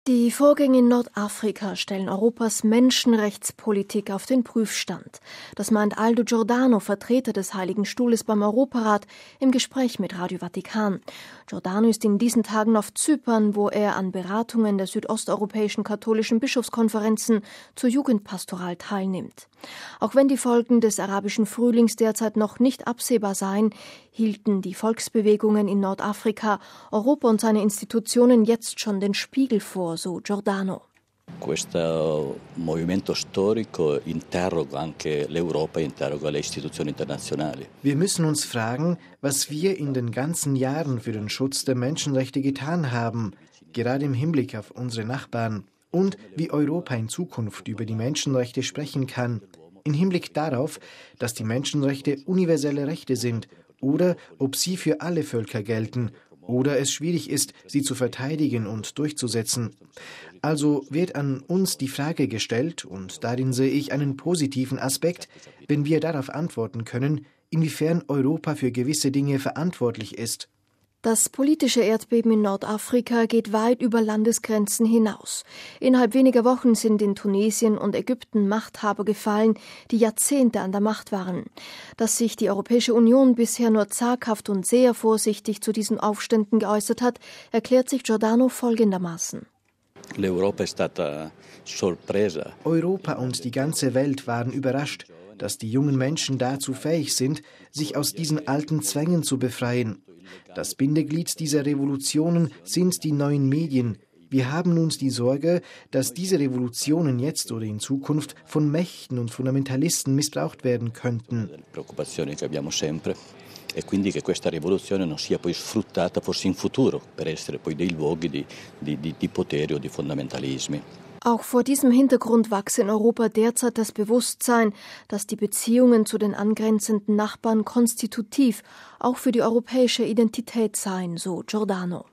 Die Vorgänge in Nordafrika stellen Europas Menschenrechtspolitik auf den Prüfstand. Das meint Aldo Giordano, Vertreter des Heiligen Stuhles beim Europarat, im Gespräch mit Radio Vatikan. Giordano ist in diesen Tagen auf Zypern, wo er an Beratungen der südosteuropäischen katholischen Bischofskonferenzen zur Jugendpastoral teilnimmt. Auch wenn die Folgen des arabischen Frühlings derzeit noch nicht absehbar seien, hielten die Volksbewegungen in Nordafrika Europa und seine Institutionen jetzt schon den Spiegel vor, so Giordano. Questo movimento storico interroga anche l'Europa, interroga le istituzioni internazionali. Wir müssen uns fragen, was wir in den ganzen Jahren für den Schutz der Menschenrechte getan haben, gerade im Hinblick auf unsere Nachbarn, und wie Europa in Zukunft über die Menschenrechte sprechen kann, im Hinblick darauf, dass die Menschenrechte universelle Rechte sind oder ob sie für alle Völker gelten oder es schwierig ist, sie zu verteidigen und durchzusetzen. Also wird an uns die Frage gestellt, und darin sehe ich einen positiven Aspekt, wenn wir darauf antworten können, inwiefern Europa für gewisse Dinge verantwortlich ist. Das politische Erdbeben in Nordafrika geht weit über Landesgrenzen hinaus. Innerhalb weniger Wochen sind in Tunesien und Ägypten Machthaber gefallen, die Jahrzehnte an der Macht waren. Dass sich die Europäische Union bisher nur zaghaft und sehr vorsichtig zu diesen Aufständen geäußert hat, erklärt sich Giordano folgendermaßen. Europa und die ganze Welt waren überrascht, dass die jungen Menschen dazu fähig sind, sich aus diesen alten Zwängen zu befreien. Das Bindeglied dieser Revolutionen sind die neuen Medien. Wir haben uns die Sorge, dass diese Revolutionen jetzt oder in Zukunft von Mächten und Fundamentalisten missbraucht werden könnten. E quindi che questa rivoluzione non sia poi sfruttata forse in futuro per essere poi dei luoghi di potere o di fondamentalismi. Auch vor diesem Hintergrund wachse in Europa derzeit das Bewusstsein, dass die Beziehungen zu den angrenzenden Nachbarn konstitutiv auch für die europäische Identität seien, so Giordano.